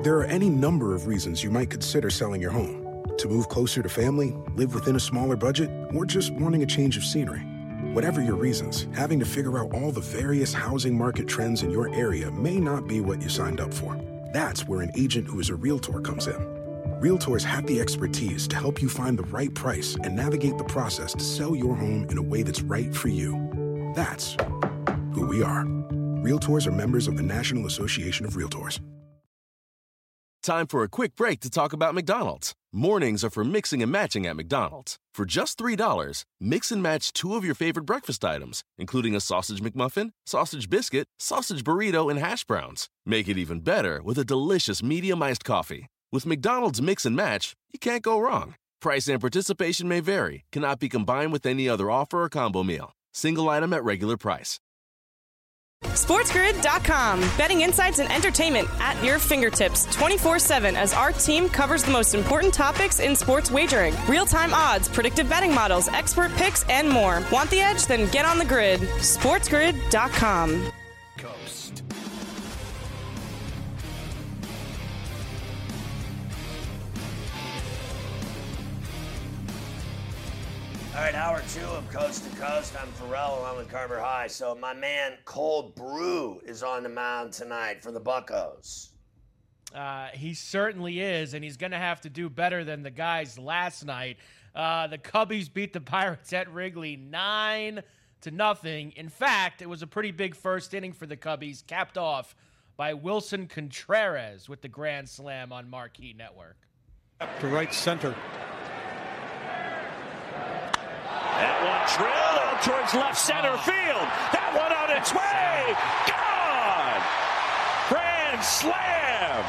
There are any number of reasons you might consider selling your home. To move closer to family, live within a smaller budget, or just wanting a change of scenery. Whatever your reasons, having to figure out all the various housing market trends in your area may not be what you signed up for. That's where an agent who is a Realtor comes in. Realtors have the expertise to help you find the right price and navigate the process to sell your home in a way that's right for you. That's who we are. Realtors are members of the National Association of Realtors. Time for a quick break to talk about McDonald's. Mornings are for mixing and matching at McDonald's. For just $3, mix and match 2 of your favorite breakfast items, including a sausage McMuffin, sausage biscuit, sausage burrito, and hash browns. Make it even better with a delicious medium iced coffee. With McDonald's Mix and Match, you can't go wrong. Price and participation may vary, cannot be combined with any other offer or combo meal. Single item at regular price. SportsGrid.com. Betting insights and entertainment at your fingertips 24/7 as our team covers the most important topics in sports wagering. Real-time odds, predictive betting models, expert picks, and more. Want the edge? Then get on the grid. SportsGrid.com. Coast. All right, hour 2 of Coast to Coast. I'm Pharrell along with Carver High. So my man Cold Brew is on the mound tonight for the Buccos. He certainly is, and he's going to have to do better than the guys last night. The Cubbies beat the Pirates at Wrigley 9-0. In fact, it was a pretty big first inning for the Cubbies, capped off by Wilson Contreras with the grand slam on Marquee Network. To right center. That one drilled out towards left center field. That one on its way. Gone. Grand slam.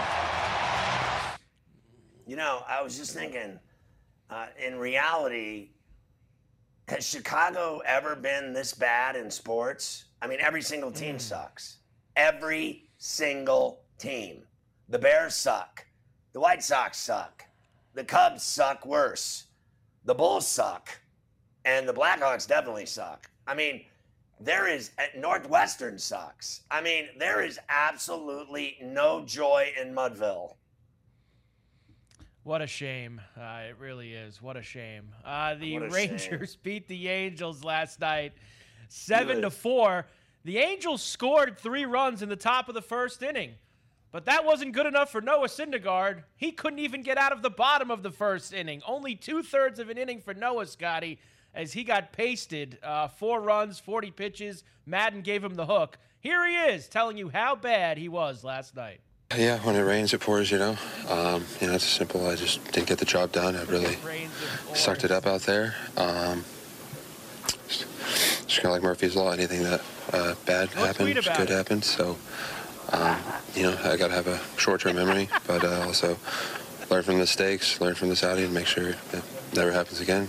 You know, I was just thinking, in reality, has Chicago ever been this bad in sports? I mean, every single team sucks. Every single team. The Bears suck. The White Sox suck. The Cubs suck worse. The Bulls suck. And the Blackhawks definitely suck. I mean, Northwestern sucks. I mean, there is absolutely no joy in Mudville. What a shame. It really is. What a shame. The Rangers beat the Angels last night 7-4. The Angels scored 3 runs in the top of the first inning. But that wasn't good enough for Noah Syndergaard. He couldn't even get out of the bottom of the first inning. Only 2/3 of an inning for Noah, Scotty, as he got pasted. 4 runs, 40 pitches. Madden gave him the hook. Here he is telling you how bad he was last night. Yeah, when it rains, it pours, you know. It's simple. I just didn't get the job done. I really sucked it up out there. Just kind of like Murphy's Law. Anything that bad happens, good happens. So, I got to have a short-term memory, but also learn from mistakes, learn from this outing, and make sure it never happens again.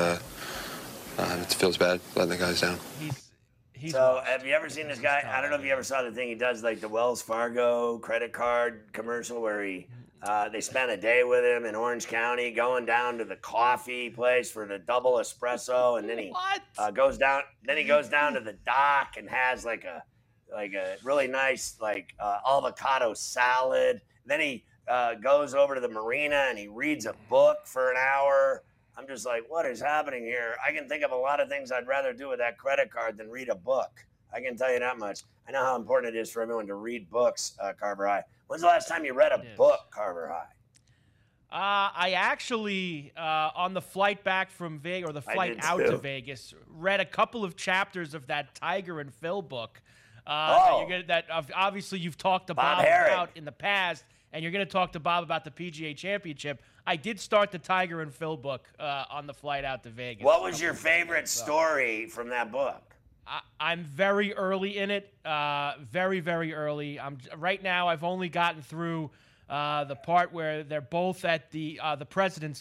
It feels bad letting the guys down. So have you ever seen this guy? I don't know if you ever saw the thing he does, like the Wells Fargo credit card commercial where they spent a day with him in Orange County going down to the coffee place for the double espresso, and then he goes down. Then he goes down to the dock and has like a really nice avocado salad. Then he goes over to the marina and he reads a book for an hour. I'm just like, what is happening here? I can think of a lot of things I'd rather do with that credit card than read a book. I can tell you that much. I know how important it is for everyone to read books, Carver High. When's the last time you read a book, Carver High? I actually, on the flight back from Vegas, or the flight out to Vegas, read a couple of chapters of that Tiger and Phil book. That obviously you've talked to Bob about in the past, and you're going to talk to Bob about the PGA Championship. I did start the Tiger and Phil book on the flight out to Vegas. What was your favorite story from that book? I'm very early in it, very, very early. Right now I've only gotten through the part where they're both at the President's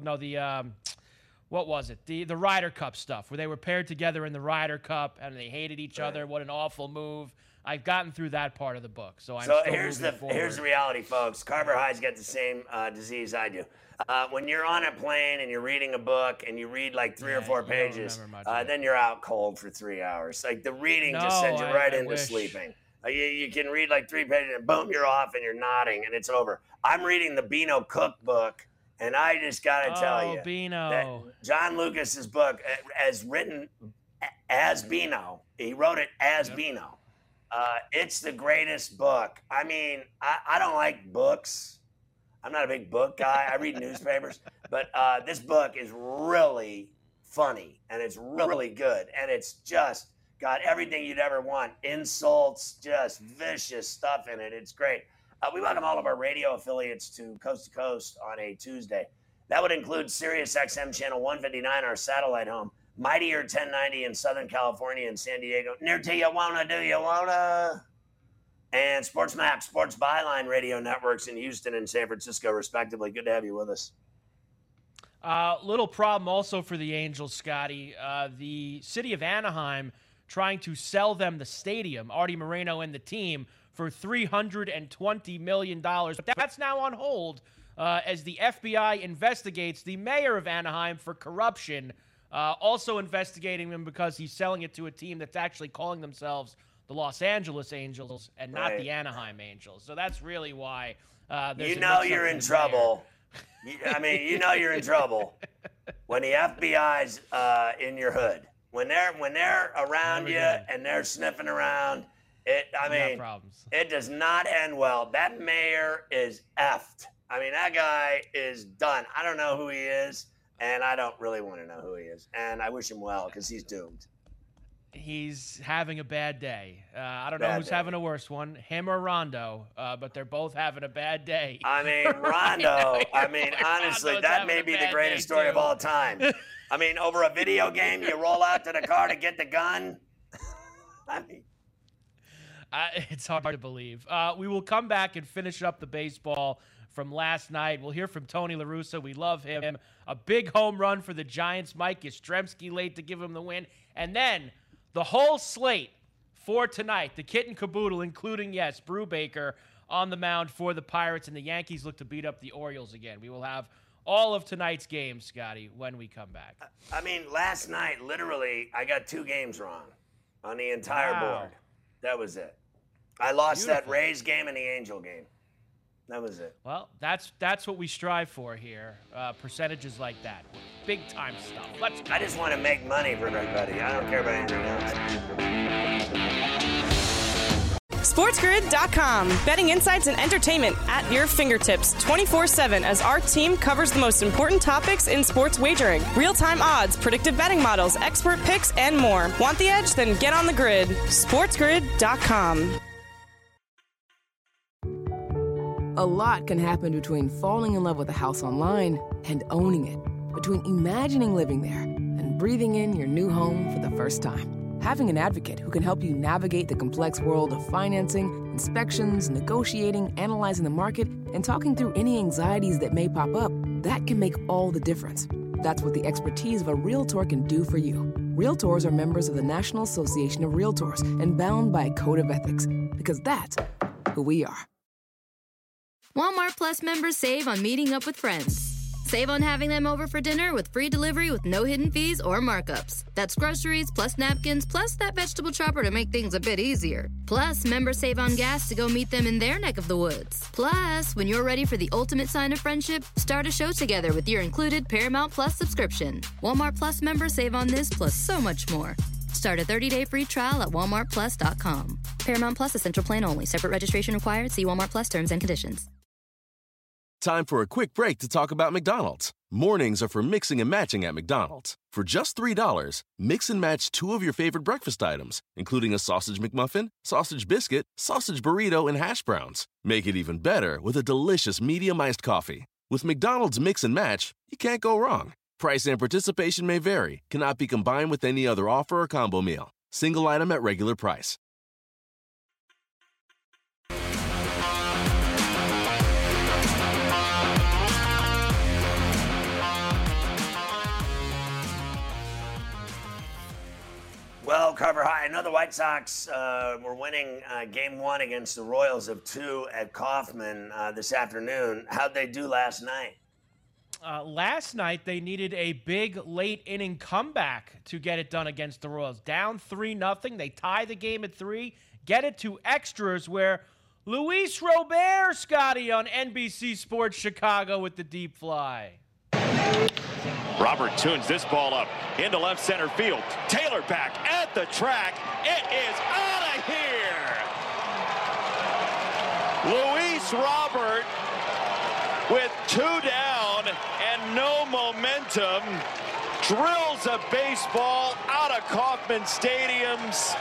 what was it? The Ryder Cup stuff, where they were paired together in the Ryder Cup and they hated each other. What an awful move. I've gotten through that part of the book. So here's the reality, folks. Carver High's got the same disease I do. When you're on a plane and you're reading a book and you read like 3 or 4 pages, then you're out cold for 3 hours. Like the reading just sends you right into sleeping. You can read like 3 pages and boom, you're off and you're nodding and it's over. I'm reading the Beano cookbook, and I just got to tell you that John Lucas's book, as written as Beano, he wrote it as Beano. It's the greatest book. I mean, I don't like books. I'm not a big book guy. I read newspapers. But this book is really funny, and it's really good. And it's just got everything you'd ever want. Insults, just vicious stuff in it. It's great. We welcome all of our radio affiliates to Coast on a Tuesday. That would include Sirius XM Channel 159, our satellite home, Mightier 1090 in Southern California and San Diego, near Tijuana, do you wanna? And SportsMax, Sports Byline radio networks in Houston and San Francisco, respectively. Good to have you with us. Little problem also for the Angels, Scotty. The city of Anaheim trying to sell them the stadium, Artie Moreno and the team, for $320 million. But that's now on hold as the FBI investigates the mayor of Anaheim for corruption, also investigating him because he's selling it to a team that's actually calling themselves the Los Angeles Angels and not the Anaheim Angels. So that's really why there's you're in trouble. You know you're in trouble when the FBI's in your hood. When they're around you and they're sniffing around, it does not end well. That mayor is effed. I mean, that guy is done. I don't know who he is, and I don't really want to know who he is. And I wish him well because he's doomed. He's having a bad day. I don't know who's having a worse one, him or Rondo, but they're both having a bad day. I mean, Rondo, honestly, that may be the greatest story of all time. I mean, over a video game, you roll out to the car to get the gun. It's hard to believe. We will come back and finish up the baseball from last night. We'll hear from Tony La Russa. We love him. A big home run for the Giants. Mike Yastrzemski late to give him the win. And then the whole slate for tonight, the kit and caboodle, including, Brubaker on the mound for the Pirates, and the Yankees look to beat up the Orioles again. We will have all of tonight's games, Scotty, when we come back. I mean, last night, literally, I got 2 games wrong on the entire board. That was it. I lost that Rays game and the Angel game. That was it. Well, that's what we strive for here. Percentages like that. Big time stuff. Let's go. I just want to make money for everybody. I don't care about anything else. SportsGrid.com. Betting insights and entertainment at your fingertips 24/7 as our team covers the most important topics in sports wagering. Real-time odds, predictive betting models, expert picks, and more. Want the edge? Then get on the grid. SportsGrid.com. A lot can happen between falling in love with a house online and owning it. Between imagining living there and breathing in your new home for the first time. Having an advocate who can help you navigate the complex world of financing, inspections, negotiating, analyzing the market, and talking through any anxieties that may pop up, that can make all the difference. That's what the expertise of a Realtor can do for you. Realtors are members of the National Association of Realtors and bound by a code of ethics, because that's who we are. Walmart Plus members save on meeting up with friends. Save on having them over for dinner with free delivery with no hidden fees or markups. That's groceries, plus napkins, plus that vegetable chopper to make things a bit easier. Plus, members save on gas to go meet them in their neck of the woods. Plus, when you're ready for the ultimate sign of friendship, start a show together with your included Paramount Plus subscription. Walmart Plus members save on this plus so much more. Start a 30-day free trial at walmartplus.com. Paramount Plus Essential Plan only. Separate registration required. See Walmart Plus terms and conditions. Time for a quick break to talk about McDonald's. Mornings are for mixing and matching at McDonald's. For just $3, mix and match 2 of your favorite breakfast items, including a sausage McMuffin, sausage biscuit, sausage burrito, and hash browns. Make it even better with a delicious medium iced coffee. With McDonald's Mix and Match, you can't go wrong. Price and participation may vary. Cannot be combined with any other offer or combo meal. Single item at regular price. Well, Carver High, I know the White Sox were winning Game 1 against the Royals of 2 at Kauffman this afternoon. How'd they do last night? Last night, they needed a big late-inning comeback to get it done against the Royals. Down 3-0. They tie the game at 3, get it to extras where Luis Robert, Scotty, on NBC Sports Chicago with the deep fly. Robert tunes this ball up into left center field. Taylor back at the track. It is out of here. Luis Robert with 2 down and no momentum drills a baseball out of Kauffman Stadium's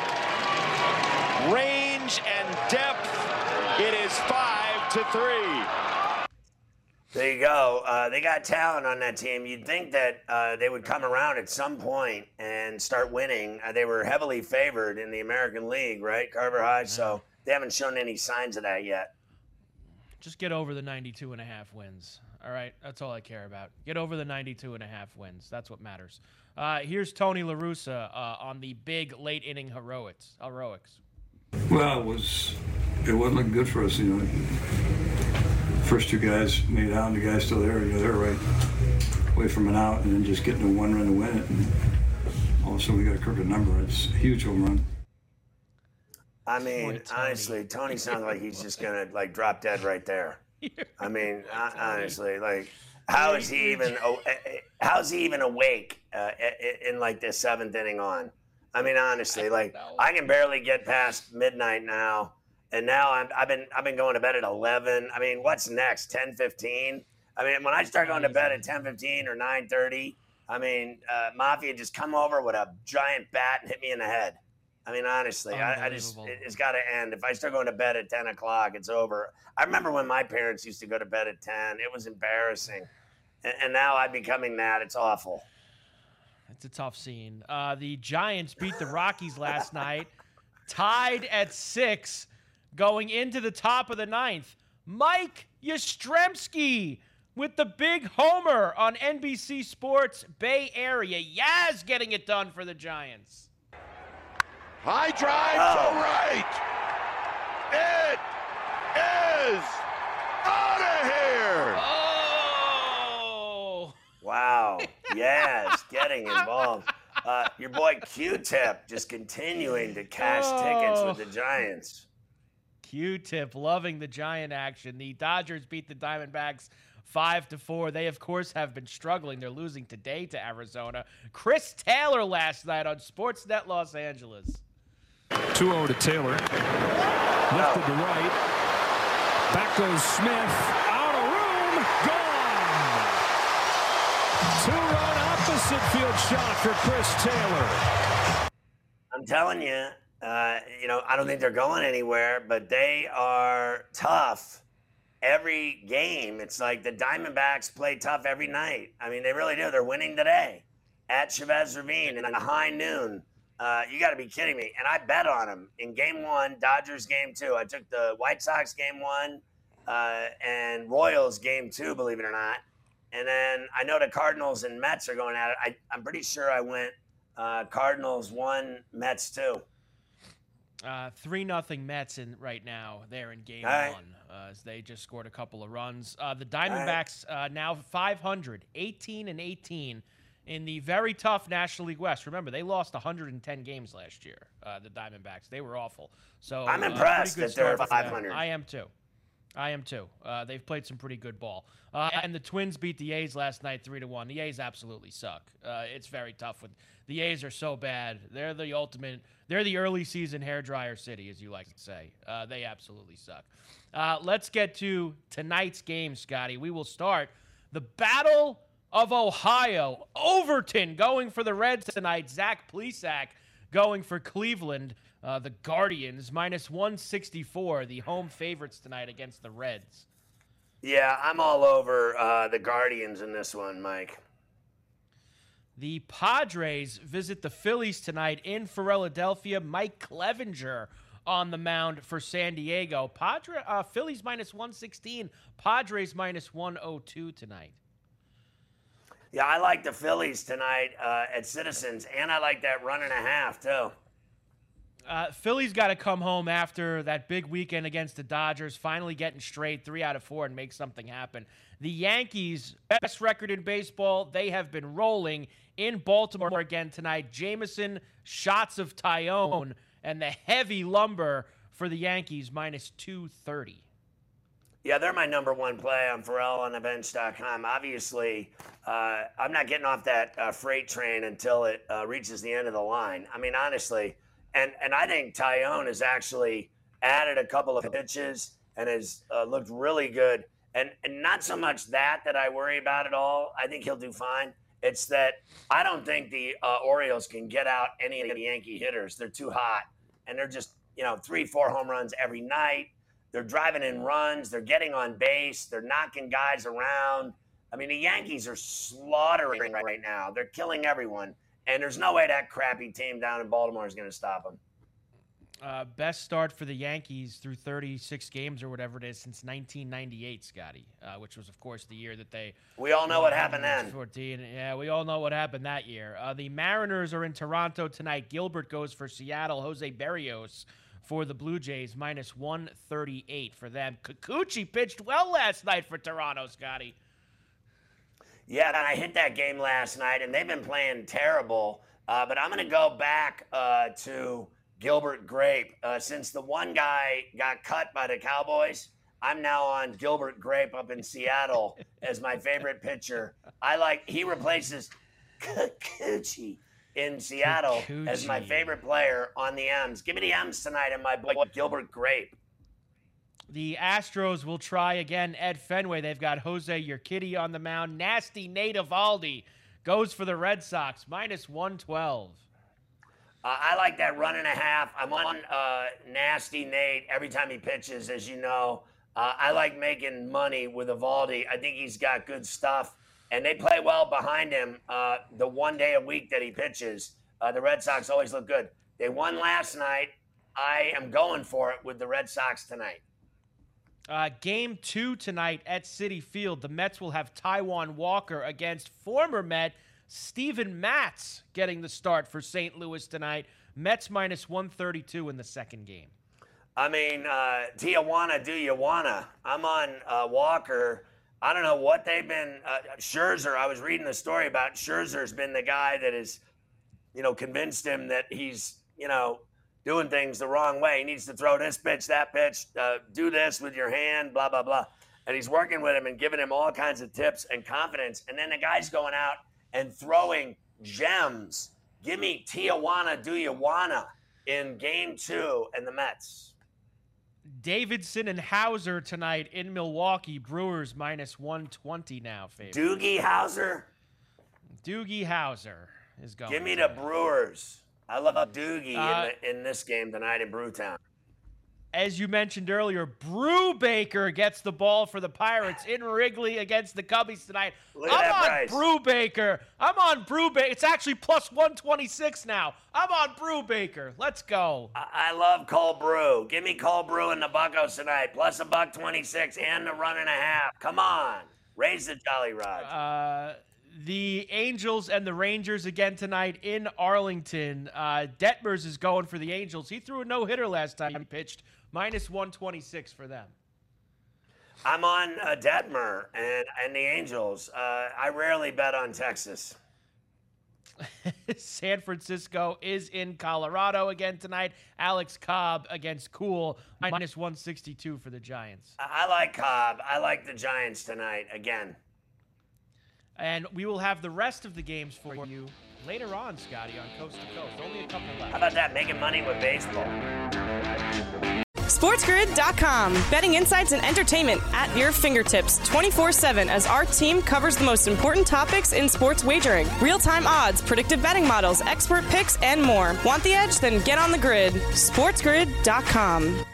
range and depth. It is 5-3. There you go. They got talent on that team. You'd think that they would come around at some point and start winning. They were heavily favored in the American League, right, Carver High? So they haven't shown any signs of that yet. Just get over the 92.5 wins. All right, that's all I care about. Get over the 92.5 wins. That's what matters. Here's Tony La Russa on the big late inning heroics. Well, it wasn't looking good for us, you know. First 2 guys made out, and the guy's still there. You know, they're right away from an out, and then just getting a 1 run to win it. And all of a sudden, we got a crooked number. It's a huge home run. I mean, honestly, Tony sounds like he's just gonna drop dead right there. I mean, honestly, how is he even awake in the 7th inning on? I mean, honestly, I can barely get past midnight now. And now I've been going to bed at 11. I mean, what's next? 10:15. I mean, when I start going to bed at 10:15 or 9:30, I mean, Mafia just come over with a giant bat and hit me in the head. I mean, honestly, it's got to end. If I start going to bed at 10 o'clock, it's over. I remember when my parents used to go to bed at 10. It was embarrassing, and now I'm becoming that. It's awful. It's a tough scene. The Giants beat the Rockies last night, tied at 6. Going into the top of the 9th, Mike Yastrzemski with the big homer on NBC Sports Bay Area. Yaz getting it done for the Giants. High drive to right. It is out of here. Oh. Wow. Yes, getting involved. Your boy Q-Tip just continuing to cash tickets with the Giants. Q-Tip loving the Giant action. The Dodgers beat the Diamondbacks 5-4. They, of course, have been struggling. They're losing today to Arizona. Chris Taylor last night on Sportsnet Los Angeles. 2-0 to Taylor. Lifted to right. Back goes Smith. Out of room. Gone. 2-run opposite field shot for Chris Taylor. I'm telling you. I don't think they're going anywhere, but they are tough every game. It's like the Diamondbacks play tough every night. I mean, they really do. They're winning today at Chavez Ravine in a high noon. You got to be kidding me. And I bet on them in Game 1, Dodgers Game 2. I took the White Sox Game 1 and Royals Game 2, believe it or not. And then I know the Cardinals and Mets are going at it. I'm pretty sure I went Cardinals 1, Mets 2. 3-0 Mets right now. They're in Game 1 as they just scored a couple of runs. The Diamondbacks now 500, 18-18 in the very tough National League West. Remember, they lost 110 games last year. The Diamondbacks, they were awful. So I'm impressed that they're 500. I am too. They've played some pretty good ball. And the Twins beat the A's last night 3-1. The A's absolutely suck. It's very tough. The A's are so bad. They're the ultimate. They're the early season hairdryer city, as you like to say. They absolutely suck. Let's get to tonight's game, Scotty. We will start the Battle of Ohio. Overton going for the Reds tonight. Zach Plesac going for Cleveland. The Guardians minus 164, the home favorites tonight against the Reds. Yeah, I'm all over the Guardians in this one, Mike. The Padres visit the Phillies tonight in Philadelphia. Mike Clevenger on the mound for San Diego. Phillies minus 116, Padres minus 102 tonight. Yeah, I like the Phillies tonight at Citizens, and I like that 1.5 too. Phillies got to come home after that big weekend against the Dodgers, finally getting straight 3 out of 4 and make something happen. The Yankees, best record in baseball, they have been rolling in Baltimore again tonight. Jameson, shots of Tyone, and the heavy lumber for the Yankees, minus 230. Yeah, they're my number one play on FerrallOnTheBench.com. Obviously, I'm not getting off that freight train until it reaches the end of the line. I mean, honestly, and I think Taillon has actually added a couple of pitches and has looked really good. And not so much that I worry about at all. I think he'll do fine. It's that I don't think the Orioles can get out any of the Yankee hitters. They're too hot, and they're just 3-4 home runs every night. They're driving in runs. They're getting on base. They're knocking guys around. I mean, the Yankees are slaughtering right now. They're killing everyone. And there's no way that crappy team down in Baltimore is going to stop them. Best start for the Yankees through 36 games or whatever it is since 1998, Scotty, which was, of course, the year that they... We all know what happened then. 14. Yeah, we all know what happened that year. The Mariners are in Toronto tonight. Gilbert goes for Seattle. Jose Berrios for the Blue Jays, minus 138 for them. Kikuchi pitched well last night for Toronto, Scotty. Yeah, and I hit that game last night, and they've been playing terrible. But I'm going to go back to Gilbert Grape. Since the one guy got cut by the Cowboys, I'm now on Gilbert Grape up in Seattle as my favorite pitcher. He replaces Kikuchi in Seattle as my favorite player on the M's. Give me the M's tonight and my boy Gilbert Grape. The Astros will try again at Fenway. They've got Jose Urquidy on the mound. Nasty Nate Eovaldi goes for the Red Sox, minus 112. I like that 1.5. I'm on Nasty Nate every time he pitches, as you know. I like making money with Eovaldi. I think he's got good stuff. And they play well behind him the one day a week that he pitches. The Red Sox always look good. They won last night. I am going for it with the Red Sox tonight. Game 2 tonight at Citi Field. The Mets will have Taijuan Walker against former Met Steven Matz getting the start for St. Louis tonight. Mets minus 132 in the second game. I mean, Tijuana, do you wanna? I'm on Walker. I don't know what they've been. Scherzer, I was reading a story about Scherzer's been the guy that has, convinced him that he's, doing things the wrong way. He needs to throw this pitch, that pitch, do this with your hand, blah, blah, blah. And he's working with him and giving him all kinds of tips and confidence. And then the guy's going out and throwing gems. Give me Tijuana, do you wanna in game 2 and the Mets. Davidson and Hauser tonight in Milwaukee. Brewers minus 120 now, favorite. Doogie Howser? Doogie Howser is going. Give me the Brewers. I love Doogie in this game tonight in Brewtown. As you mentioned earlier, Brubaker gets the ball for the Pirates in Wrigley against the Cubbies tonight. I'm on Brubaker. It's actually plus 126 now. I'm on Brubaker. Let's go. I love Cole Brew. Give me Cole Brew and the Buccos tonight. Plus $1.26 and the 1.5. Come on. Raise the Jolly Roger. The Angels and the Rangers again tonight in Arlington. Detmers is going for the Angels. He threw a no-hitter last time he pitched. Minus 126 for them. I'm on Detmer and the Angels. I rarely bet on Texas. San Francisco is in Colorado again tonight. Alex Cobb against Cool. Minus 162 for the Giants. I like Cobb. I like the Giants tonight again. And we will have the rest of the games for you later on, Scotty, on Coast to Coast. Only a couple left. How about that? Making money with baseball. SportsGrid.com. Betting insights and entertainment at your fingertips 24/7 as our team covers the most important topics in sports wagering. Real-time odds, predictive betting models, expert picks, and more. Want the edge? Then get on the grid. SportsGrid.com.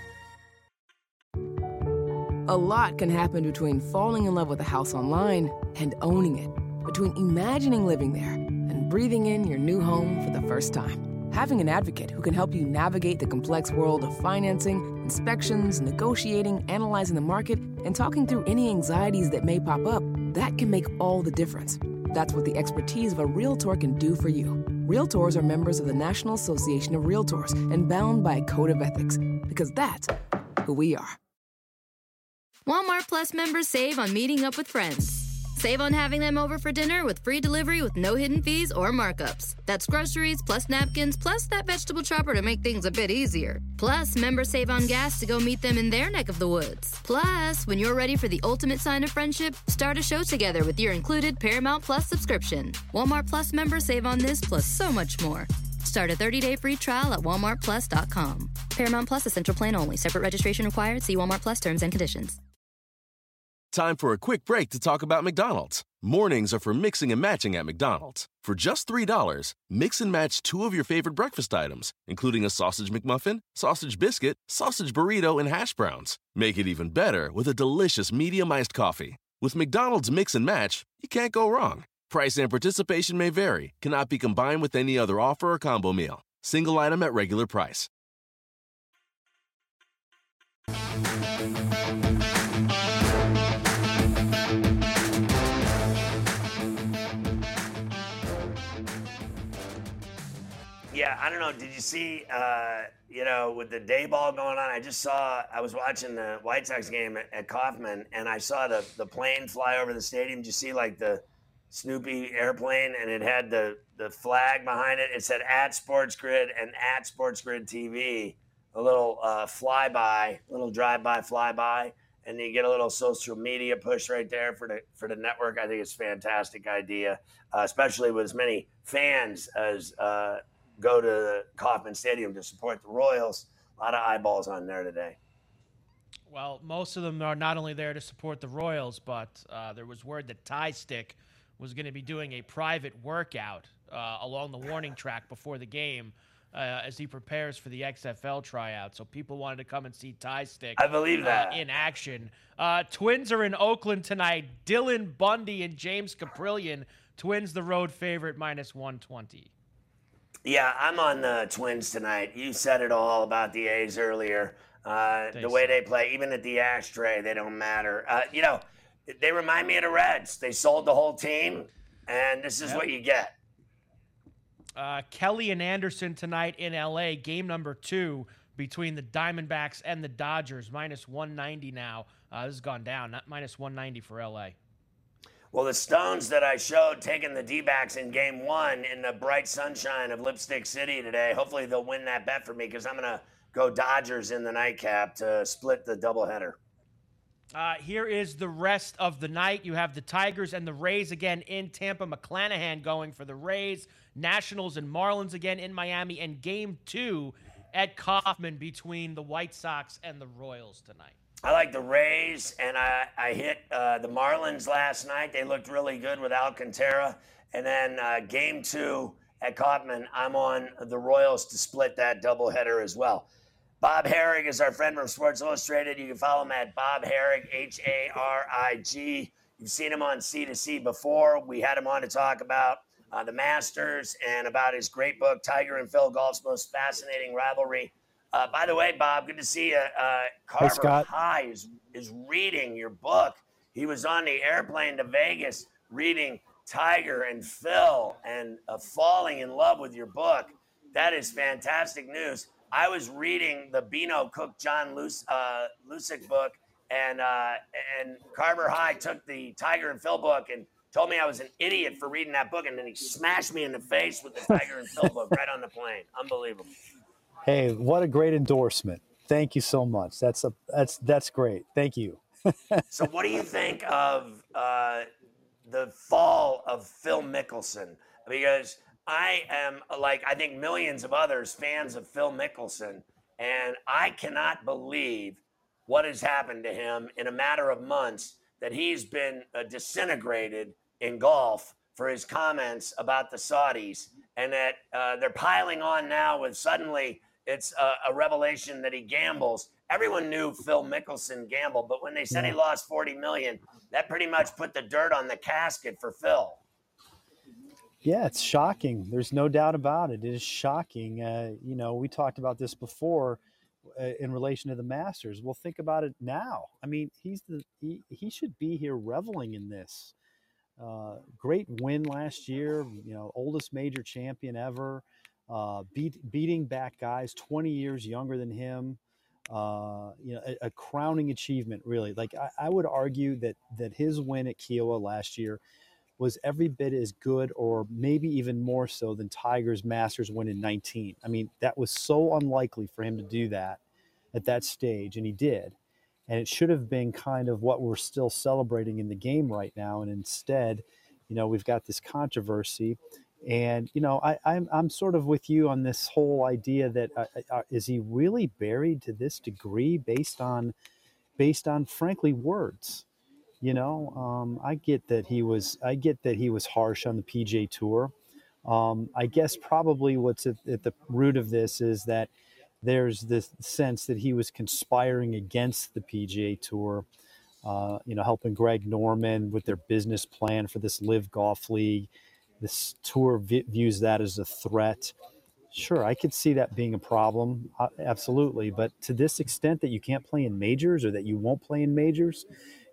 A lot can happen between falling in love with a house online and owning it. Between imagining living there and breathing in your new home for the first time. Having an advocate who can help you navigate the complex world of financing, inspections, negotiating, analyzing the market, and talking through any anxieties that may pop up, that can make all the difference. That's what the expertise of a Realtor can do for you. Realtors are members of the National Association of Realtors and bound by a code of ethics, because that's who we are. Walmart Plus members save on meeting up with friends. Save on having them over for dinner with free delivery with no hidden fees or markups. That's groceries plus napkins plus that vegetable chopper to make things a bit easier. Plus, members save on gas to go meet them in their neck of the woods. Plus, when you're ready for the ultimate sign of friendship, start a show together with your included Paramount Plus subscription. Walmart Plus members save on this plus so much more. Start a 30-day free trial at walmartplus.com. Paramount Plus Essential Plan only. Separate registration required. See Walmart Plus terms and conditions. Time for a quick break to talk about McDonald's. Mornings are for mixing and matching at McDonald's. For just $3, mix and match 2 of your favorite breakfast items, including a sausage McMuffin, sausage biscuit, sausage burrito, and hash browns. Make it even better with a delicious medium iced coffee. With McDonald's Mix and Match, you can't go wrong. Price and participation may vary. Cannot be combined with any other offer or combo meal. Single item at regular price. Yeah, I don't know. Did you see, with the day ball going on, I was watching the White Sox game at Kauffman, and I saw the plane fly over the stadium. Did you see, the Snoopy airplane, and it had the flag behind it? It said at Sports Grid and at Sports Grid TV, a little little drive-by flyby, and you get a little social media push right there for the network. I think it's a fantastic idea, especially with as many fans as go to Kauffman Stadium to support the Royals. A lot of eyeballs on there today. Well, most of them are not only there to support the Royals, but there was word that Ty Stick was going to be doing a private workout along the warning track before the game as he prepares for the XFL tryout. So people wanted to come and see Ty Stick. I believe that. In action. Twins are in Oakland tonight. Dylan Bundy and James Caprillion. Twins the road favorite -120. Yeah, I'm on the Twins tonight. You said it all about the A's earlier. The way they play, even at the Ashtray, they don't matter. They remind me of the Reds. They sold the whole team, and this is what you get. Kelly and Anderson tonight in L.A., game number 2 between the Diamondbacks and the Dodgers, -190 now. This has gone down, not -190 for L.A. Well, the Stones that I showed taking the D-backs in game 1 in the bright sunshine of Lipstick City today, hopefully they'll win that bet for me because I'm going to go Dodgers in the nightcap to split the doubleheader. Here is the rest of the night. You have the Tigers and the Rays again in Tampa. McClanahan going for the Rays. Nationals and Marlins again in Miami. And game 2 at Kauffman between the White Sox and the Royals tonight. I like the Rays, and I hit the Marlins last night. They looked really good with Alcantara. And then game 2 at Kauffman, I'm on the Royals to split that doubleheader as well. Bob Harig is our friend from Sports Illustrated. You can follow him at Bob Harig, Harig. You've seen him on C2C before. We had him on to talk about the Masters and about his great book, Tiger and Phil, Golf's Most Fascinating Rivalry. By the way, Bob, good to see you. Carver High is reading your book. He was on the airplane to Vegas reading Tiger and Phil and falling in love with your book. That is fantastic news. I was reading the Beano Cook John Lusick book, and Carver High took the Tiger and Phil book and told me I was an idiot for reading that book, and then he smashed me in the face with the Tiger and Phil book right on the plane. Unbelievable. Hey, what a great endorsement. Thank you so much. That's great. Thank you. So what do you think of the fall of Phil Mickelson? Because I am, I think millions of others, fans of Phil Mickelson, and I cannot believe what has happened to him in a matter of months, that he's been disintegrated in golf for his comments about the Saudis, and that they're piling on now with suddenly it's a revelation that he gambles. Everyone knew Phil Mickelson gambled, but when they said he lost $40 million, that pretty much put the dirt on the casket for Phil. Yeah, it's shocking. There's no doubt about it. It is shocking. We talked about this before in relation to the Masters. Well, think about it now. I mean, he should be here reveling in this. Great win last year. Oldest major champion ever. Beating back guys 20 years younger than him. a crowning achievement, really. Like I would argue that his win at Kiowa last year was every bit as good, or maybe even more so, than Tiger's Masters win in 19. I mean, that was so unlikely for him to do that at that stage, and he did. And it should have been kind of what we're still celebrating in the game right now. And instead, we've got this controversy. And, I'm sort of with you on this whole idea that is he really buried to this degree based on frankly words? I get that he was harsh on the PGA Tour. I guess probably what's at the root of this is that there's this sense that he was conspiring against the PGA Tour, helping Greg Norman with their business plan for this Live Golf League. This tour views that as a threat. Sure, I could see that being a problem, absolutely. But to this extent that you can't play in majors, or that you won't play in majors,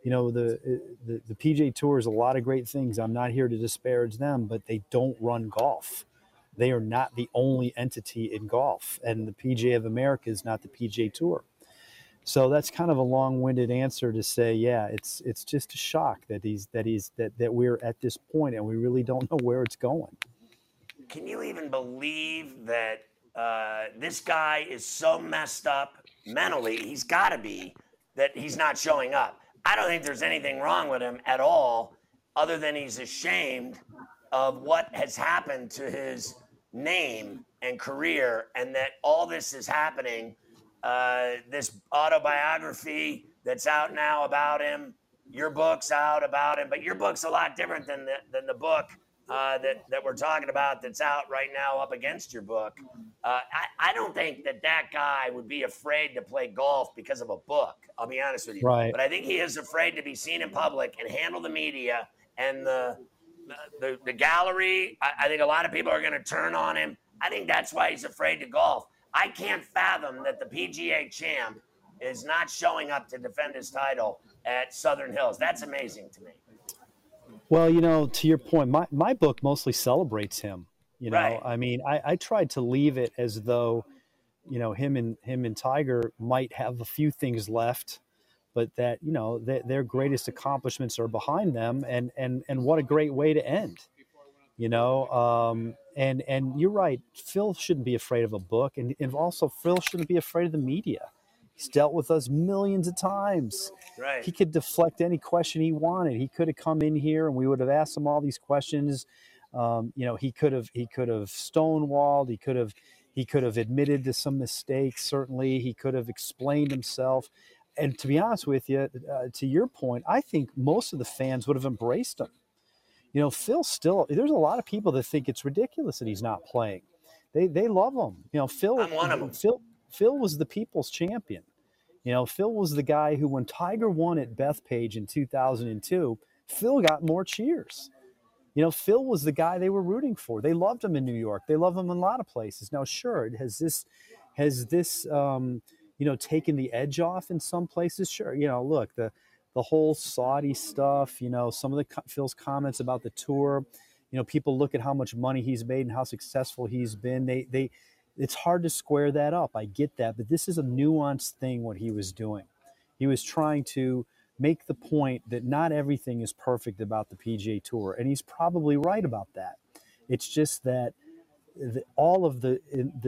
the PGA Tour is a lot of great things. I'm not here to disparage them, but they don't run golf. They are not the only entity in golf, and the PGA of America is not the PGA Tour. So that's kind of a long-winded answer to say, yeah, it's just a shock that we're at this point and we really don't know where it's going. Can you even believe that this guy is so messed up mentally? He's got to be, that he's not showing up. I don't think there's anything wrong with him at all, other than he's ashamed of what has happened to his name and career, and that all this is happening. This autobiography that's out now about him, your book's out about him, but your book's a lot different than the book that we're talking about that's out right now up against your book. I don't think that guy would be afraid to play golf because of a book. I'll be honest with you. Right. But I think he is afraid to be seen in public and handle the media and the gallery. I think a lot of people are going to turn on him. I think that's why he's afraid to golf. I can't fathom that the PGA champ is not showing up to defend his title at Southern Hills. That's amazing to me. Well, to your point, my book mostly celebrates him. Right. I mean, I tried to leave it as though, him and Tiger might have a few things left, but that, their greatest accomplishments are behind them, and what a great way to end. And you're right. Phil shouldn't be afraid of a book, and also Phil shouldn't be afraid of the media. He's dealt with us millions of times. Right. He could deflect any question he wanted. He could have come in here and we would have asked him all these questions. He could have stonewalled. He could have admitted to some mistakes. Certainly, he could have explained himself. And to be honest with you, to your point, I think most of the fans would have embraced him. Phil still. There's a lot of people that think it's ridiculous that he's not playing. They love him. Phil. I'm one of them. Phil was the people's champion. Phil was the guy who, when Tiger won at Bethpage in 2002, Phil got more cheers. Phil was the guy they were rooting for. They loved him in New York. They love him in a lot of places. Now, sure, has this taken the edge off in some places? Sure. Look, the whole Saudi stuff, some of Phil's comments about the tour, people look at how much money he's made and how successful he's been. It's hard to square that up. I get that, but this is a nuanced thing, what he was doing. He was trying to make the point that not everything is perfect about the PGA Tour, and he's probably right about that. It's just that all of the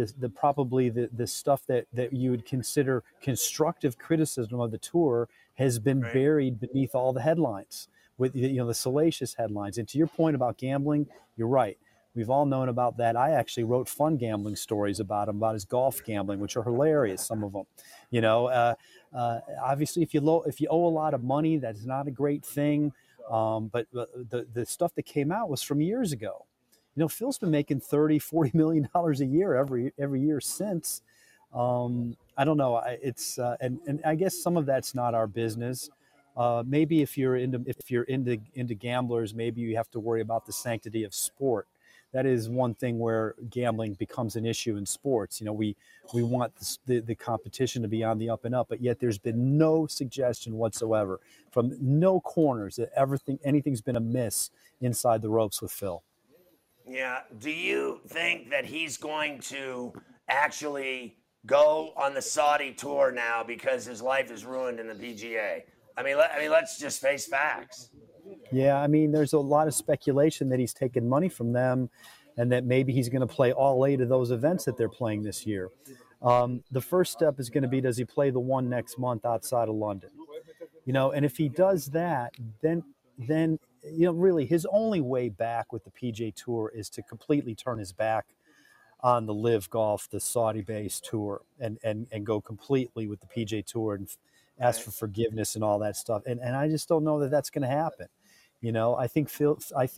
stuff that you would consider constructive criticism of the tour has been buried beneath all the headlines, with the salacious headlines. And to your point about gambling, you're right. We've all known about that. I actually wrote fun gambling stories about him, about his golf gambling, which are hilarious, some of them. Obviously, if you owe a lot of money, that's not a great thing. But the stuff that came out was from years ago. Phil's been making $30-40 million a year every year since. I don't know. And I guess some of that's not our business. Maybe if you're into gamblers, maybe you have to worry about the sanctity of sport. That is one thing where gambling becomes an issue in sports. We want the competition to be on the up and up, but yet there's been no suggestion whatsoever from no corners that anything's been amiss inside the ropes with Phil. Yeah. Do you think that he's going to actually go on the Saudi tour now because his life is ruined in the PGA. I mean, let's just face facts. Yeah, I mean, there's a lot of speculation that he's taken money from them and that maybe he's going to play all 8 of those events that they're playing this year. The first step is going to be, does he play the one next month outside of London? And if he does that, then really his only way back with the PGA Tour is to completely turn his back on the Live Golf, the Saudi-based tour, and go completely with the PGA Tour and ask for forgiveness and all that stuff. And I just don't know that that's going to happen. I think Phil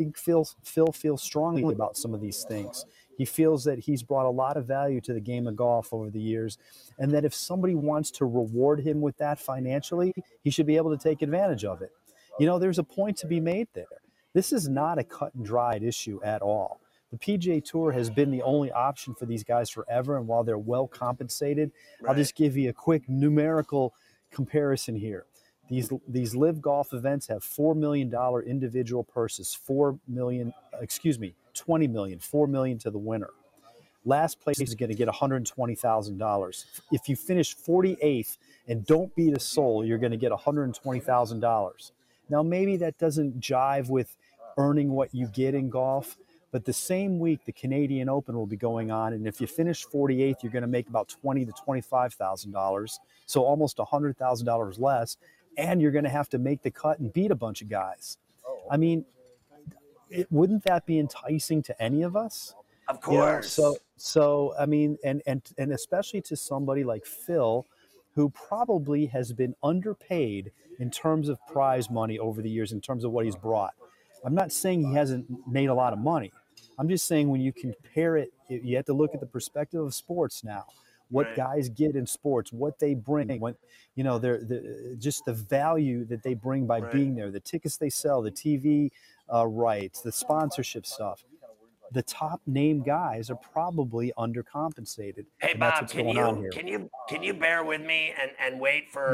feels strongly about some of these things. He feels that he's brought a lot of value to the game of golf over the years, and that if somebody wants to reward him with that financially, he should be able to take advantage of it. There's a point to be made there. This is not a cut and dried issue at all. The PGA Tour has been the only option for these guys forever, and while they're well compensated, I'll just give you a quick numerical comparison here. These Live Golf events have $4 million individual purses, $20 million, $4 million to the winner. Last place is going to get $120,000. If you finish 48th and don't beat a soul, you're going to get $120,000. Now, maybe that doesn't jive with earning what you get in golf, but the same week the Canadian Open will be going on, and if you finish 48th, you're going to make about $20,000 to $25,000, so almost $100,000 less, and you're going to have to make the cut and beat a bunch of guys. I mean, wouldn't that be enticing to any of us? Of course. So I mean, and especially to somebody like Phil, who probably has been underpaid in terms of prize money over the years, in terms of what he's brought. I'm not saying he hasn't made a lot of money. I'm just saying when you compare it, you have to look at the perspective of sports now. What guys get in sports, what they bring, just the value that they bring by being there, the tickets they sell, the TV rights, the sponsorship stuff. The top name guys are probably undercompensated. Hey Bob, can you bear with me and wait for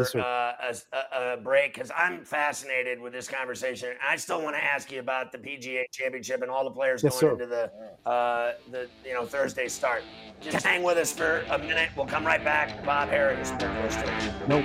a break, because I'm fascinated with this conversation. I still want to ask you about the PGA Championship and all the players going into the Thursday start. Just hang with us for a minute. We'll come right back. Bob Harig is Nope.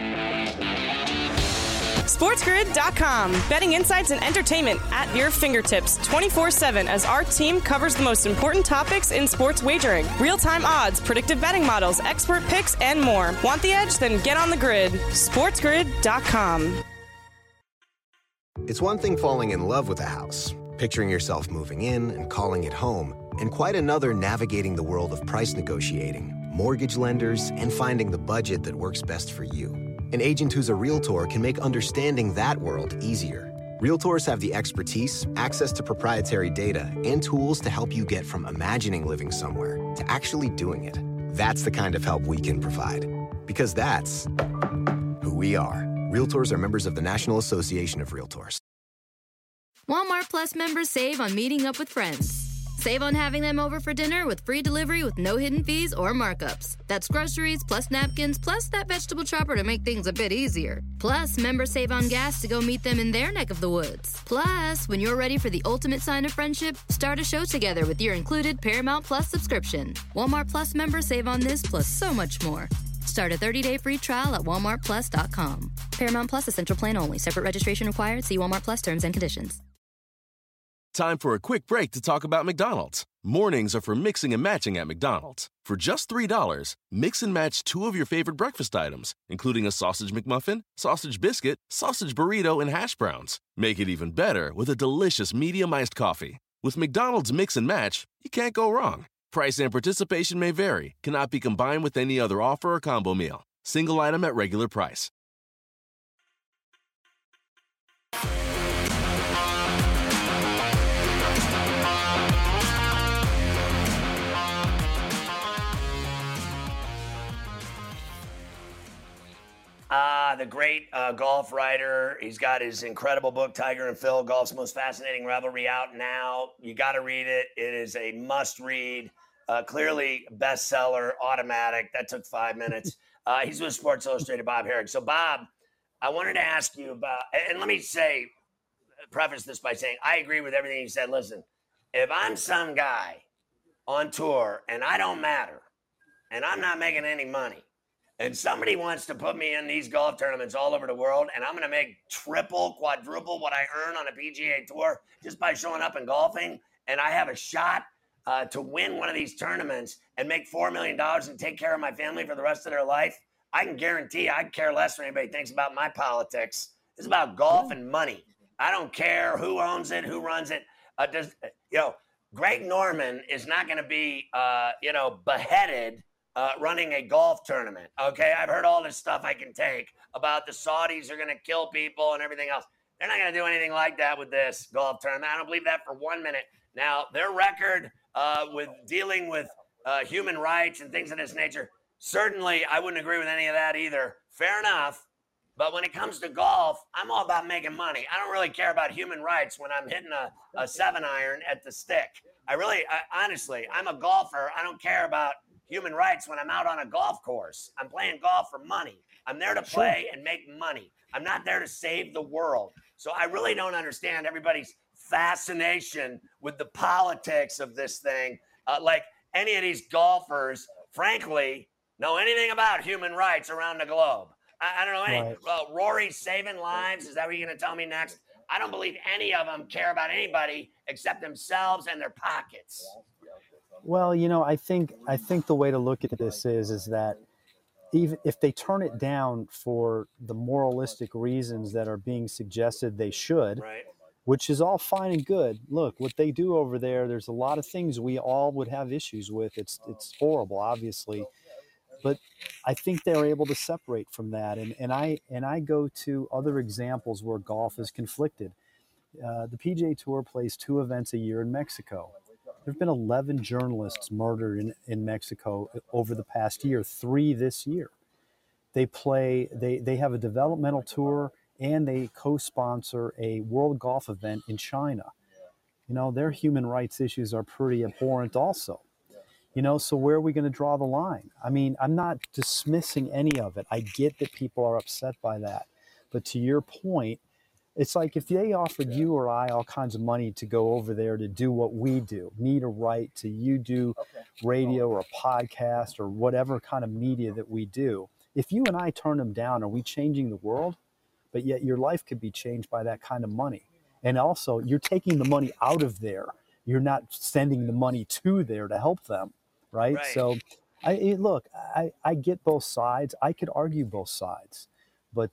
SportsGrid.com. Betting insights and entertainment at your fingertips 24/7 as our team covers the most important topics in sports wagering. Real-time odds, predictive betting models, expert picks, and more. Want the edge? Then get on the grid. SportsGrid.com. It's one thing falling in love with a house, picturing yourself moving in and calling it home, and quite another navigating the world of price negotiating, mortgage lenders, and finding the budget that works best for you. An agent who's a Realtor can make understanding that world easier. Realtors have the expertise, access to proprietary data, and tools to help you get from imagining living somewhere to actually doing it. That's the kind of help we can provide. Because that's who we are. Realtors are members of the National Association of Realtors. Walmart Plus members save on meeting up with friends. Save on having them over for dinner with free delivery with no hidden fees or markups. That's groceries plus napkins plus that vegetable chopper to make things a bit easier. Plus, members save on gas to go meet them in their neck of the woods. Plus, when you're ready for the ultimate sign of friendship, start a show together with your included Paramount Plus subscription. Walmart Plus members save on this plus so much more. Start a 30-day free trial at walmartplus.com. Paramount Plus Essential Plan only. Separate registration required. See Walmart Plus terms and conditions. Time for a quick break to talk about McDonald's. Mornings are for mixing and matching at McDonald's. For just $3, mix and match 2 of your favorite breakfast items, including a sausage McMuffin, sausage biscuit, sausage burrito, and hash browns. Make it even better with a delicious medium iced coffee. With McDonald's Mix and Match, you can't go wrong. Price and participation may vary. Cannot be combined with any other offer or combo meal. Single item at regular price. The great golf writer. He's got his incredible book, Tiger and Phil, Golf's Most Fascinating Rivalry, out now. You got to read it. It is a must-read. Clearly bestseller, automatic. That took 5 minutes. He's with Sports Illustrated, Bob Harig. So, Bob, I wanted to ask you about, and let me preface this by saying, I agree with everything you said. Listen, if I'm some guy on tour and I don't matter, and I'm not making any money, and somebody wants to put me in these golf tournaments all over the world, and I'm going to make triple, quadruple what I earn on a PGA Tour just by showing up and golfing, and I have a shot to win one of these tournaments and make $4 million and take care of my family for the rest of their life, I can guarantee I care less what anybody thinks about my politics. It's about golf and money. I don't care who owns it, who runs it. Greg Norman is not going to be, beheaded running a golf tournament. Okay, I've heard all this stuff I can take about the Saudis are going to kill people and everything else. They're not going to do anything like that with this golf tournament. I don't believe that for 1 minute. Now, their record with dealing with human rights and things of this nature, certainly I wouldn't agree with any of that either. Fair enough. But when it comes to golf, I'm all about making money. I don't really care about human rights when I'm hitting a 7-iron at the stick. Honestly, I'm a golfer. I don't care about human rights when I'm out on a golf course. I'm playing golf for money. I'm there to play and make money. I'm not there to save the world. So I really don't understand everybody's fascination with the politics of this thing. Like any of these golfers, frankly, know anything about human rights around the globe. I don't know any. Rory's saving lives. Is that what you're going to tell me next? I don't believe any of them care about anybody except themselves and their pockets. Well, I think the way to look at this is that even if they turn it down for the moralistic reasons that are being suggested they should, right, which is all fine and good. Look, what they do over there's a lot of things we all would have issues with. It's horrible, obviously. But I think they're able to separate from that. And I go to other examples where golf is conflicted. The PGA Tour plays 2 events a year in Mexico. There have been 11 journalists murdered in Mexico over the past year, 3 this year. They have a developmental tour, and they co-sponsor a world golf event in China. Their human rights issues are pretty abhorrent also. So where are we going to draw the line? I mean, I'm not dismissing any of it. I get that people are upset by that. But to your point, it's like if they offered you or I all kinds of money to go over there to do what we do, need a right to do radio or a podcast or whatever kind of media that we do. If you and I turn them down, are we changing the world? But yet your life could be changed by that kind of money. And also, you're taking the money out of there. You're not sending the money to there to help them. Right. So I get both sides. I could argue both sides, but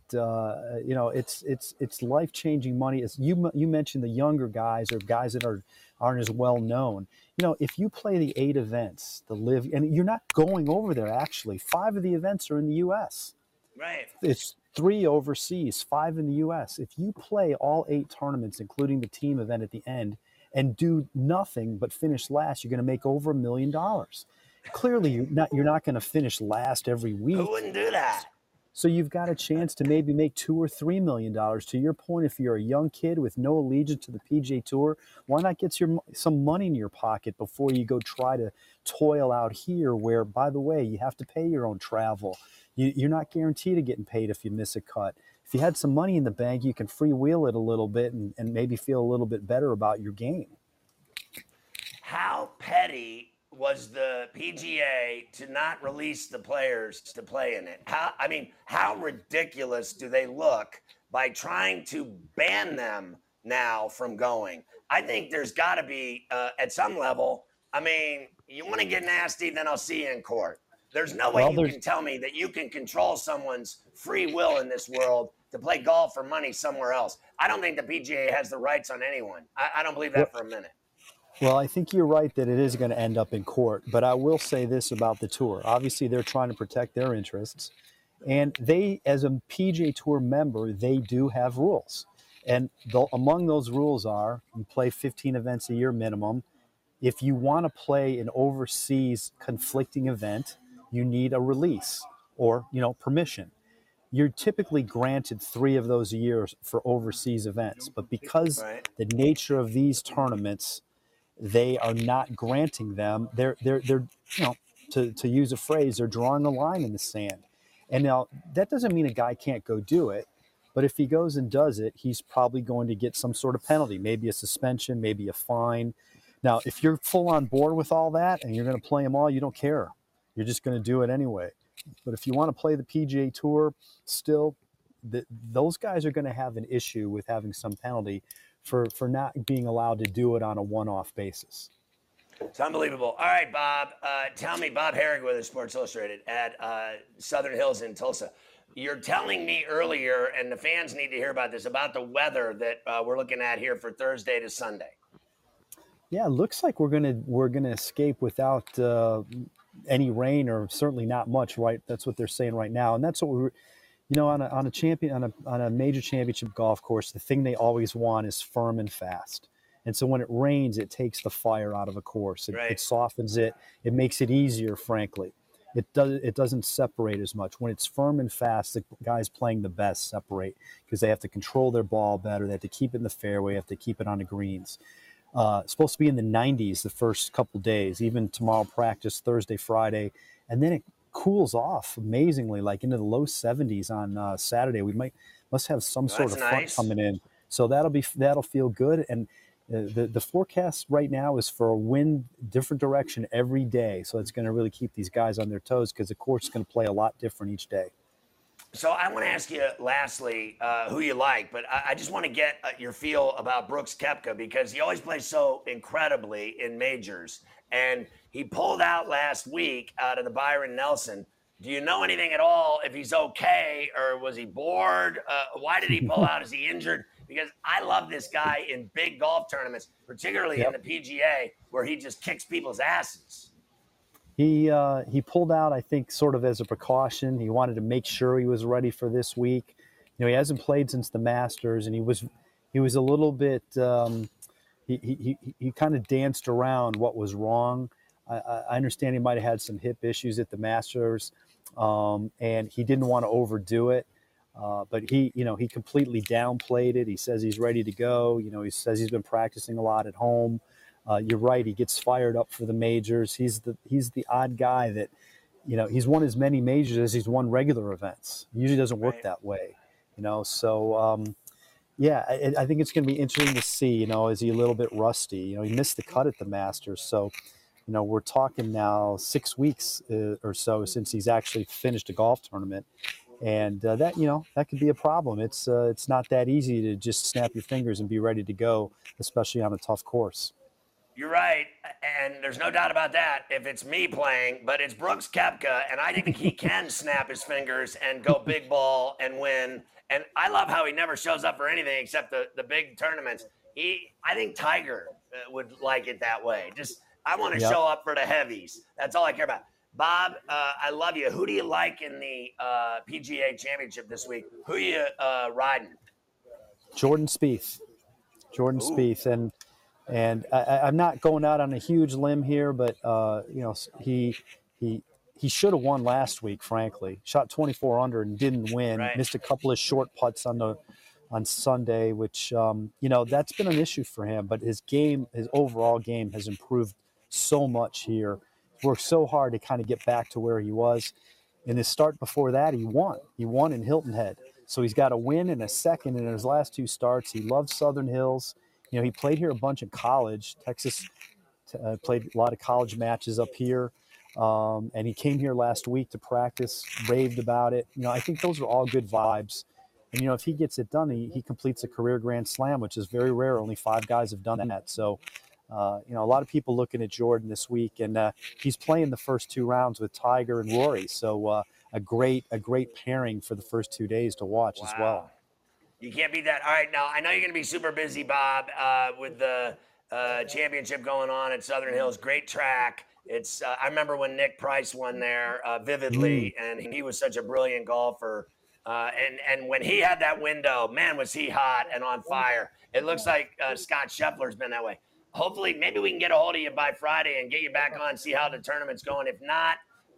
it's life-changing money. As you mentioned, the younger guys or guys that aren't as well known. If you play the 8 events, the live, and you're not going over there. Actually, 5 of the events are in the U.S. Right. It's 3 overseas, 5 in the U.S. If you play all 8 tournaments, including the team event at the end, and do nothing but finish last, you're going to make over $1 million. Clearly, you're not going to finish last every week. Who wouldn't do that? So you've got a chance to maybe make $2 or $3 million. To your point, if you're a young kid with no allegiance to the PGA Tour, why not get some money in your pocket before you go try to toil out here where, by the way, you have to pay your own travel. You're not guaranteed of getting paid if you miss a cut. If you had some money in the bank, you can freewheel it a little bit and maybe feel a little bit better about your game. How petty was the PGA to not release the players to play in it? How ridiculous do they look by trying to ban them now from going? I think there's got to be, at some level, you want to get nasty, then I'll see you in court. There's no way you can tell me that you can control someone's free will in this world to play golf for money somewhere else. I don't think the PGA has the rights on anyone. I don't believe that for a minute. Well, I think you're right that it is going to end up in court. But I will say this about the tour. Obviously, they're trying to protect their interests. And they, as a PGA Tour member, they do have rules. And among those rules are you play 15 events a year minimum. If you want to play an overseas conflicting event, you need a release or, permission. You're typically granted 3 of those a year for overseas events, but because the nature of these tournaments, they are not granting them. They're to use a phrase, they're drawing a line in the sand. And now that doesn't mean a guy can't go do it, but if he goes and does it, he's probably going to get some sort of penalty, maybe a suspension, maybe a fine. Now, if you're full on board with all that and you're going to play them all, you don't care. You're just going to do it anyway. But if you want to play the PGA Tour, still, those guys are going to have an issue with having some penalty for not being allowed to do it on a one-off basis. It's unbelievable. All right, Bob. Tell me, Bob Herrig with Sports Illustrated at Southern Hills in Tulsa. You're telling me earlier, and the fans need to hear about this, about the weather that we're looking at here for Thursday to Sunday. Yeah, it looks like we're gonna escape without any rain, or certainly not much. Right, that's what they're saying right now, and that's what we're. On a major championship golf course, the thing they always want is firm and fast. And so when it rains, it takes the fire out of a course. It softens it. It makes it easier, frankly. It doesn't separate as much. When it's firm and fast, the guys playing the best separate because they have to control their ball better. They have to keep it in the fairway. They have to keep it on the greens. It's supposed to be in the 90s the first couple days, even tomorrow practice, Thursday, Friday. And then it cools off amazingly, like into the low 70s on Saturday. We must have some sort of front coming in, so that'll feel good. And the forecast right now is for a wind different direction every day, so it's going to really keep these guys on their toes because the course is going to play a lot different each day. So I want to ask you lastly who you like, but I just want to get your feel about Brooks Koepka because he always plays so incredibly in majors. And he pulled out last week out of the Byron Nelson. Do you know anything at all if he's okay or was he bored? Why did he pull out? Is he injured? Because I love this guy in big golf tournaments, particularly in the PGA, where he just kicks people's asses. He pulled out, I think, sort of as a precaution. He wanted to make sure he was ready for this week. He hasn't played since the Masters, and he was a little bit. He kind of danced around what was wrong. I understand he might have had some hip issues at the Masters, and he didn't want to overdo it. But he completely downplayed it. He says he's ready to go. He says he's been practicing a lot at home. You're right. He gets fired up for the majors. He's the odd guy that, he's won as many majors as he's won regular events. It usually doesn't work that way, So, I think it's going to be interesting to see, is he a little bit rusty? He missed the cut at the Masters. So, we're talking now 6 weeks or so since he's actually finished a golf tournament. And that could be a problem. It's not that easy to just snap your fingers and be ready to go, especially on a tough course. You're right, and there's no doubt about that if it's me playing, but it's Brooks Koepka, and I think he can snap his fingers and go big ball and win. And I love how he never shows up for anything except the big tournaments. I think Tiger would like it that way. I want to show up for the heavies. That's all I care about. Bob, I love you. Who do you like in the PGA Championship this week? Who are you riding? Jordan Spieth. Spieth. And I'm not going out on a huge limb here, but he should have won last week. Frankly, shot 24 under and didn't win. Right. Missed a couple of short putts on Sunday, which that's been an issue for him. But his overall game has improved so much here. Worked so hard to kind of get back to where he was. In his start before that, he won. He won in Hilton Head. So he's got a win and a second in his last two starts. He loves Southern Hills. He played here a bunch in college. Texas played a lot of college matches up here. And he came here last week to practice, raved about it. I think those are all good vibes. And, if he gets it done, he completes a career Grand Slam, which is very rare. Only 5 guys have done that. So, a lot of people looking at Jordan this week, and he's playing the first 2 rounds with Tiger and Rory. So a great pairing for the first 2 days to watch as well. You can't beat that. All right, now I know you're going to be super busy, Bob, with the championship going on at Southern Hills. Great track. It's I remember when Nick Price won there vividly, and he was such a brilliant golfer. And when he had that window, man, was he hot and on fire. It looks like Scott Scheffler's been that way. Hopefully, maybe we can get a hold of you by Friday and get you back on, see how the tournament's going. If not,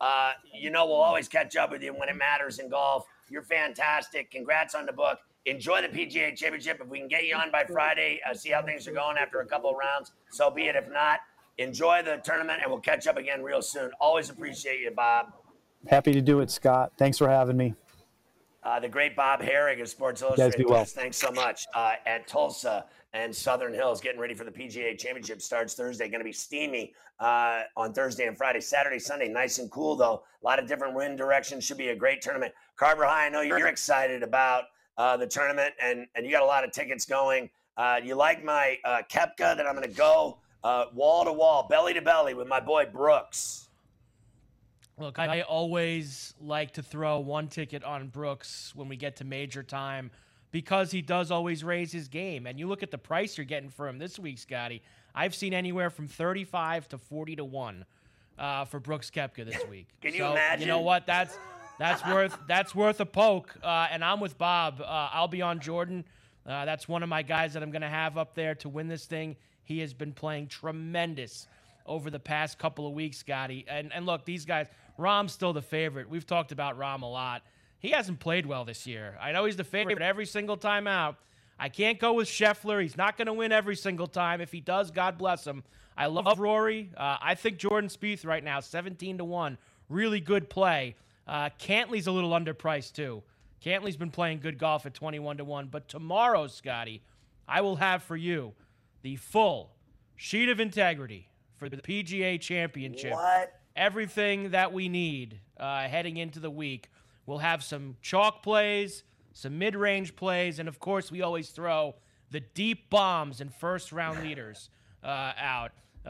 we'll always catch up with you when it matters in golf. You're fantastic. Congrats on the book. Enjoy the PGA Championship. If we can get you on by Friday, see how things are going after a couple of rounds, so be it. If not, enjoy the tournament, and we'll catch up again real soon. Always appreciate you, Bob. Happy to do it, Scott. Thanks for having me. The great Bob Herrig of Sports Illustrated. Thanks so much. At Tulsa and Southern Hills, getting ready for the PGA Championship. Starts Thursday. Going to be steamy on Thursday and Friday. Saturday, Sunday, nice and cool, though. A lot of different wind directions. Should be a great tournament. Carver High, I know you're excited about the tournament, and you got a lot of tickets going. You like my Koepka that I'm going to go wall to wall, belly to belly with my boy Brooks. Look, I always like to throw one ticket on Brooks when we get to major time because he does always raise his game. And you look at the price you're getting for him this week, Scotty. I've seen anywhere from 35 to 40 to 1 for Brooks Koepka this week. Can you imagine? You know what? That's worth a poke. And I'm with Bob. I'll be on Jordan. That's one of my guys that I'm going to have up there to win this thing. He has been playing tremendous over the past couple of weeks, Scotty. And look, these guys, Rahm's still the favorite. We've talked about Rahm a lot. He hasn't played well this year. I know he's the favorite every single time out. I can't go with Scheffler. He's not going to win every single time. If he does, God bless him. I love Rory. I think Jordan Spieth right now, 17 to 1. Really good play. Cantley's a little underpriced too. Cantley's been playing good golf at 21 to 1. But tomorrow, Scotty, I will have for you the full sheet of integrity for the PGA Championship. What? Everything that we need heading into the week. We'll have some chalk plays, some mid-range plays, and, of course, we always throw the deep bombs and first-round leaders out,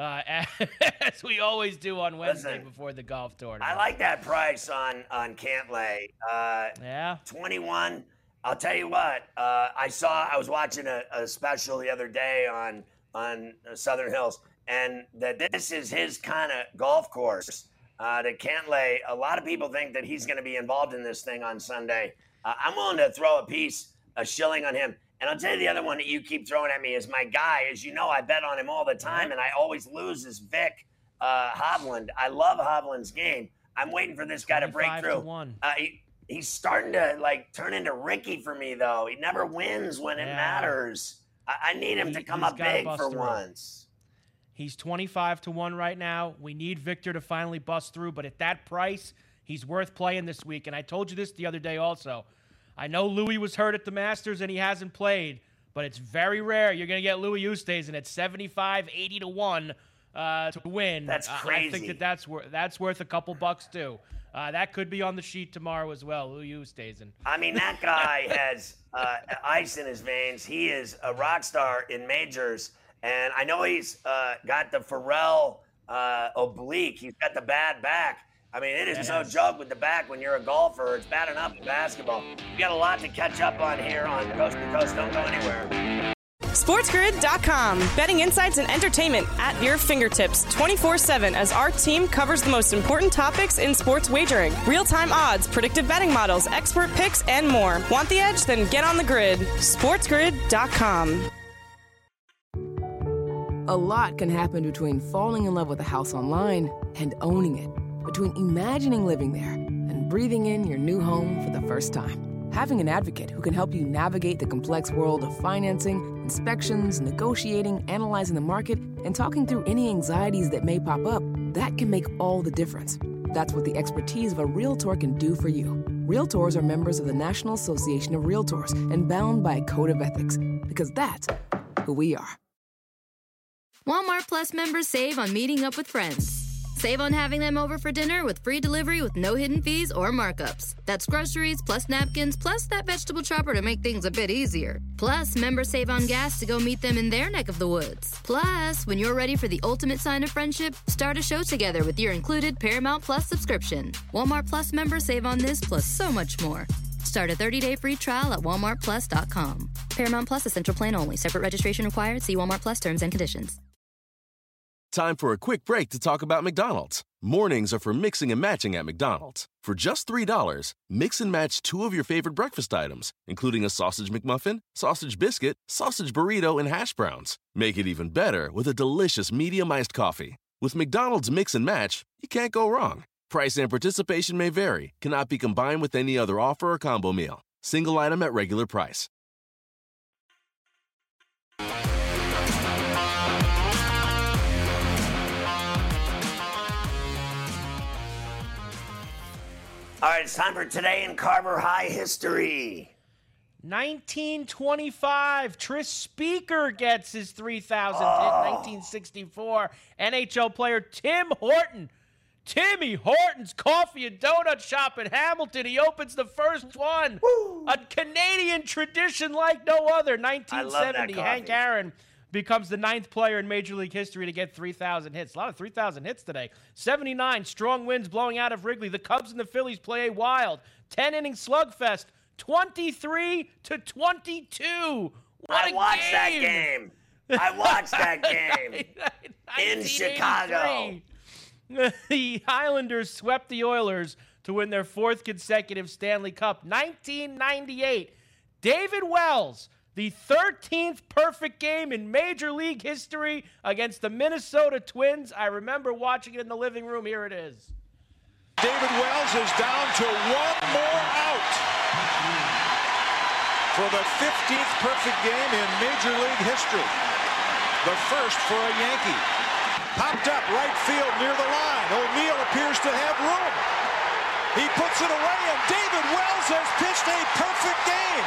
as we always do on Wednesday before the golf tournament. I like that price on Cantlay. Yeah. 21. I'll tell you what. I was watching a special the other day on Southern Hills, and that this is his kind of golf course. That Cantlay, a lot of people think that he's going to be involved in this thing on Sunday. I'm willing to throw a shilling on him. And I'll tell you the other one that you keep throwing at me is my guy. As you know, I bet on him all the time, and I always lose, is Vic Hovland. I love Hovland's game. I'm waiting for this guy to break through. He's starting to turn into Ricky for me, though. He never wins when it matters. I need him to come up big for once. He's 25 to 1 right now. We need Victor to finally bust through, but at that price, he's worth playing this week. And I told you this the other day also. I know Louis was hurt at the Masters and he hasn't played, but it's very rare you're going to get Louis Oosthuizen at 75, 80 to 1 to win. That's crazy. I think that's worth a couple bucks too. That could be on the sheet tomorrow as well, Louis Oosthuizen. I mean, that guy has ice in his veins. He is a rock star in majors. And I know he's got the Pharrell oblique. He's got the bad back. I mean, it is no joke with the back when you're a golfer. It's bad enough in basketball. We got a lot to catch up on here on Coast to Coast. Don't go anywhere. SportsGrid.com. Betting insights and entertainment at your fingertips 24/7 as our team covers the most important topics in sports wagering. Real-time odds, predictive betting models, expert picks, and more. Want the edge? Then get on the grid. SportsGrid.com. A lot can happen between falling in love with a house online and owning it. Between imagining living there and breathing in your new home for the first time. Having an advocate who can help you navigate the complex world of financing, inspections, negotiating, analyzing the market, and talking through any anxieties that may pop up, that can make all the difference. That's what the expertise of a Realtor can do for you. Realtors are members of the National Association of Realtors and bound by a code of ethics, because that's who we are. Walmart Plus members save on meeting up with friends. Save on having them over for dinner with free delivery with no hidden fees or markups. That's groceries plus napkins plus that vegetable chopper to make things a bit easier. Plus, members save on gas to go meet them in their neck of the woods. Plus, when you're ready for the ultimate sign of friendship, start a show together with your included Paramount Plus subscription. Walmart Plus members save on this plus so much more. Start a 30-day free trial at walmartplus.com. Paramount Plus Essential Plan only. Separate registration required. See Walmart Plus terms and conditions. Time for a quick break to talk about McDonald's. Mornings are for mixing and matching at McDonald's. For just $3, mix and match 2 of your favorite breakfast items, including a sausage McMuffin, sausage biscuit, sausage burrito, and hash browns. Make it even better with a delicious medium iced coffee. With McDonald's Mix and Match, you can't go wrong. Price and participation may vary. Cannot be combined with any other offer or combo meal. Single item at regular price. All right, it's time for Today in Carver High history. 1925, Tris Speaker gets his 3,000th hit. 1964, NHL player Tim Horton. Timmy Horton's Coffee and Donut Shop in Hamilton. He opens the first one. Woo. A Canadian tradition like no other. 1970, Hank Aaron becomes the 9th player in Major League history to get 3,000 hits. A lot of 3,000 hits today. 79, strong winds blowing out of Wrigley. The Cubs and the Phillies play a wild 10-inning slugfest. 23-22. I watched that game. In Chicago. The Islanders swept the Oilers to win their 4th consecutive Stanley Cup. 1998, David Wells, the 13th perfect game in Major League history against the Minnesota Twins. I remember watching it in the living room. Here it is. David Wells is down to one more out for the 15th perfect game in Major League history. The first for a Yankee. Popped up right field near the line. O'Neill appears to have room. He puts it away, and David Wells has pitched a perfect game.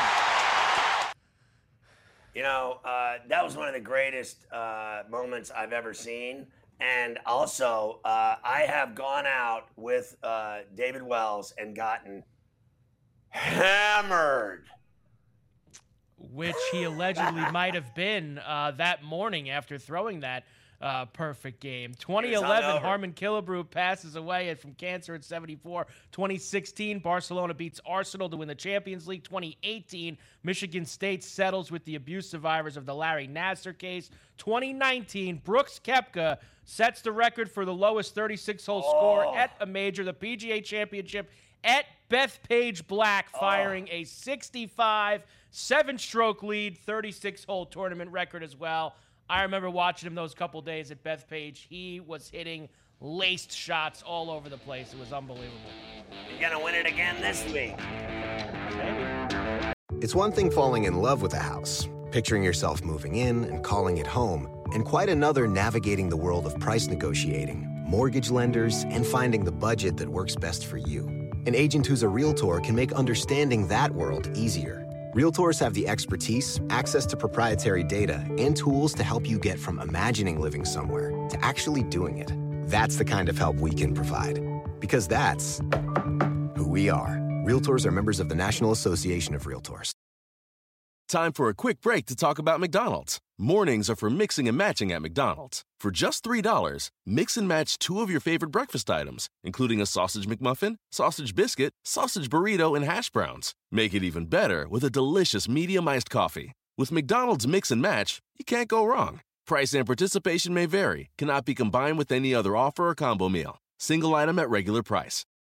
You know, that was one of the greatest moments I've ever seen. And also, I have gone out with David Wells and gotten hammered. Which he allegedly might have been that morning after throwing that perfect game. 2011, Harmon Killebrew passes away from cancer at 74. 2016, Barcelona beats Arsenal to win the Champions League. 2018, Michigan State settles with the abuse survivors of the Larry Nassar case. 2019, Brooks Koepka sets the record for the lowest 36-hole score at a major, the PGA Championship, at Bethpage Black, firing a 65 7-stroke lead, 36-hole tournament record as well. I remember watching him those couple days at Bethpage. He was hitting laced shots all over the place. It was unbelievable. You're going to win it again this week. Maybe. It's one thing falling in love with a house, picturing yourself moving in and calling it home, and quite another navigating the world of price negotiating, mortgage lenders, and finding the budget that works best for you. An agent who's a Realtor can make understanding that world easier. Realtors have the expertise, access to proprietary data, and tools to help you get from imagining living somewhere to actually doing it. That's the kind of help we can provide. Because that's who we are. Realtors are members of the National Association of Realtors. Time for a quick break to talk about McDonald's. Mornings are for mixing and matching at McDonald's. For just $3, mix and match 2 of your favorite breakfast items, including a sausage McMuffin, sausage biscuit, sausage burrito, and hash browns. Make it even better with a delicious medium-iced coffee. With McDonald's Mix and Match, you can't go wrong. Price and participation may vary. Cannot be combined with any other offer or combo meal. Single item at regular price.